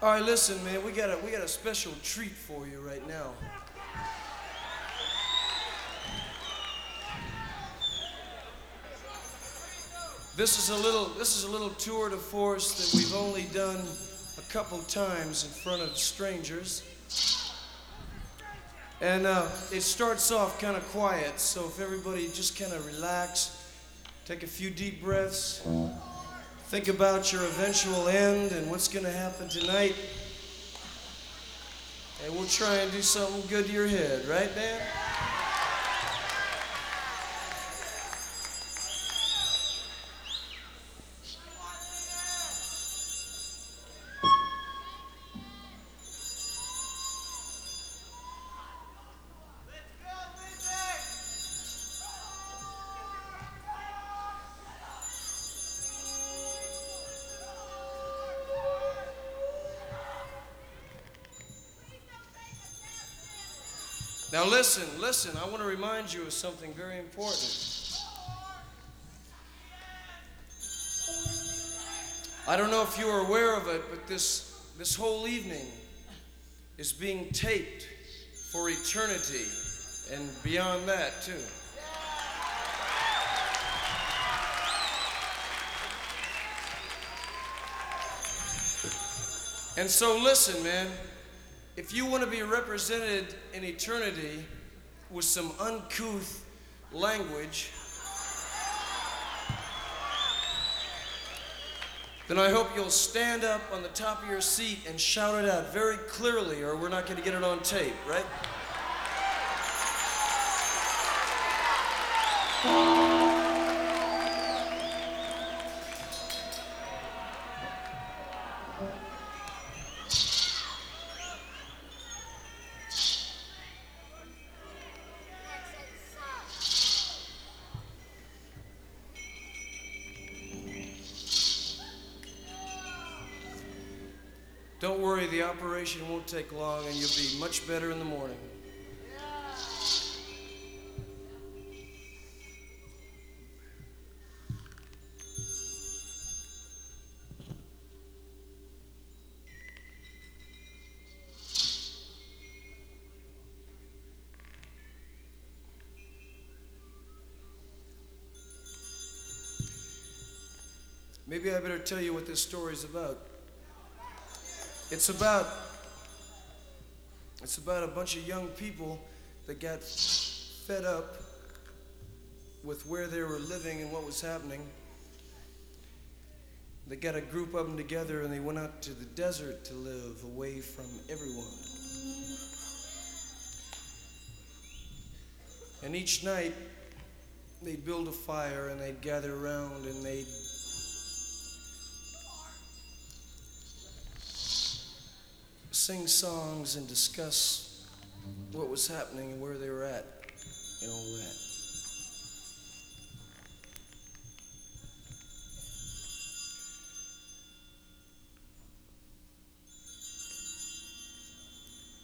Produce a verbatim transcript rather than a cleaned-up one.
All right, listen, man, we got a we got a special treat for you right now. This is a little this is a little tour de force that we've only done a couple times in front of strangers. And uh, it starts off kind of quiet, so if everybody just kind of relax, take a few deep breaths, think about your eventual end and what's going to happen tonight, and we'll try and do something good to your head, right, Dan? Now listen, listen, I want to remind you of something very important. I don't know if you are aware of it, but this, this whole evening is being taped for eternity and beyond that too. And so listen, man. If you want to be represented in eternity with some uncouth language, then I hope you'll stand up on the top of your seat and shout it out very clearly, or we're not going to get it on tape, right? Don't worry, the operation won't take long and you'll be much better in the morning. Maybe I better tell you what this story's about. It's about, it's about a bunch of young people that got fed up with where they were living and what was happening. They got a group of them together and they went out to the desert to live away from everyone. And each night they'd build a fire and they'd gather around and they'd sing songs and discuss what was happening and where they were at and all that.